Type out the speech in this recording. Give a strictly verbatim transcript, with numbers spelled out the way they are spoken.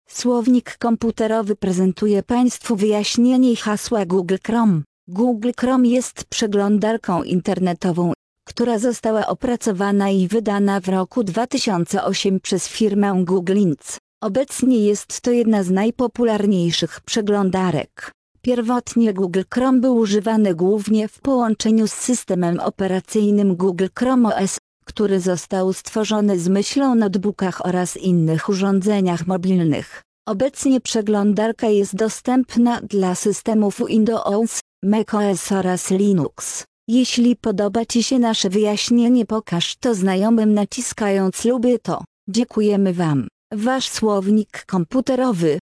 Słownik komputerowy prezentuje Państwu wyjaśnienie hasła Google Chrome. Google Chrome jest przeglądarką internetową, która została opracowana i wydana w roku dwa tysiące ósmym przez firmę Google Inc. Obecnie jest to jedna z najpopularniejszych przeglądarek. Pierwotnie Google Chrome był używany głównie w połączeniu z systemem operacyjnym Google Chrome O S, który został stworzony z myślą o notebookach oraz innych urządzeniach mobilnych. Obecnie przeglądarka jest dostępna dla systemów Windows, macOS oraz Linux. Jeśli podoba Ci się nasze wyjaśnienie, pokaż to znajomym naciskając lubię to. Dziękujemy Wam. Wasz słownik komputerowy.